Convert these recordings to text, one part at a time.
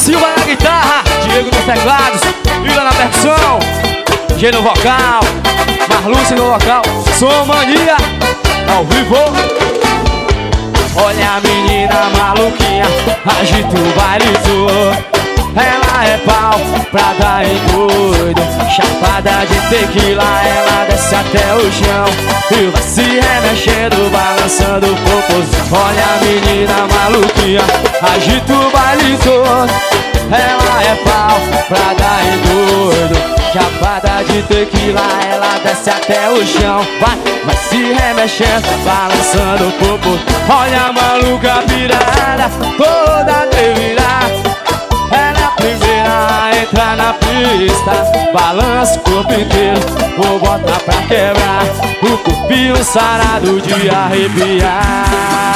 Silva na guitarra, Diego nos teclados, Vila na percussão, G no vocal, Marluce no vocal, Som Mania, ao vivo. Olha a menina maluquinha, agita o baile todo. Ela é pau pra dar em doido, chapada de tequila, ela desce até o chão e vai se remexendo, balançando o popô. Olha a menina maluquinha, agita o baile todo. Ela é pau pra dar em doido, chapada de tequila, ela desce até o chão, vai se remexendo, balançando o popô. Olha a maluca pirada, toda atrevida. Ela é a primeira a entrar na pista, balança o corpo inteiro, vou botar pra quebrar o corpinho sarado de arrepiar.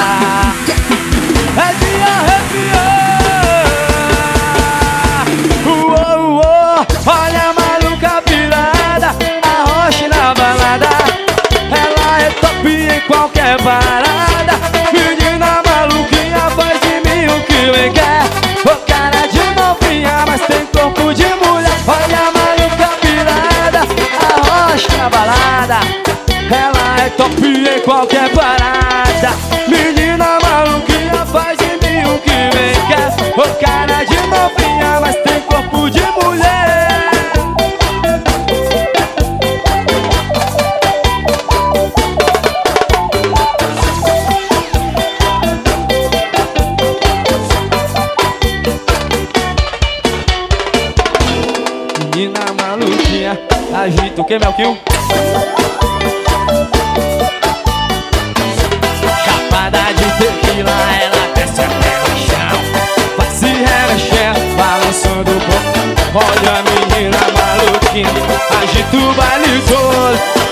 É de arrepiar. Olha a maluca virada, arrocha na balada. Ela é top em qualquer parada. Menina maluquinha, faz de mim o que bem quer. O cara de novinha, mas tem corpo de mulher. Olha a maluca virada, arrocha na balada. Ela é top em qualquer parada. Menina maluquinha, faz de mim o que bem quer. O cara de novinha, mas tem corpo de mulher. Menina maluquinha, agita o que, Melquinho? Chapada de tequila, ela desce até o chão, vai se remexendo, balançando o corpo. Olha a menina maluquinha, agita o baile todo.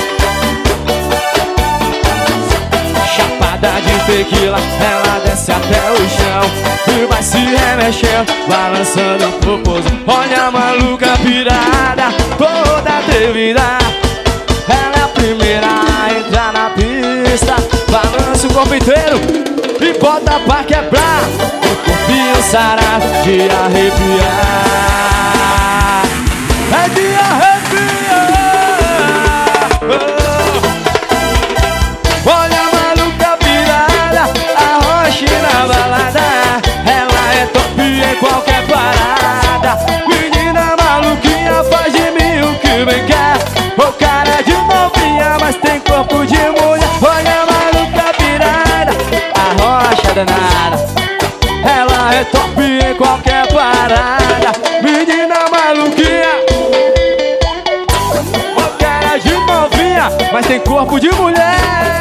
Chapada de tequila, ela desce até o chão e vai se remexendo, balançando o popôs. Olha a maluca pirada, toda atrevida. Ela é a primeira a entrar na pista, balança o corpo inteiro e bota pra quebrar o corpinho sarado de arrepiar. É de arrepiar. Olha a maluca pirada, arrocha na balada. Ela é top em qualquer parada. Menina maluquinha, faz de mim o que bem quer. O cara é de novinha, mas tem corpo de mulher. Olha a maluca pirada, arrocha danada. Ela é top em qualquer parada. Menina maluquinha, o cara é de novinha, mas tem corpo de mulher.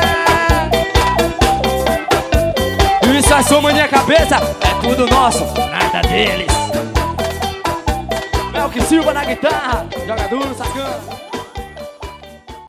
Isso é Som Mania cabeça, é tudo nosso, nada deles. Melk Silva na guitarra, jogador sacana.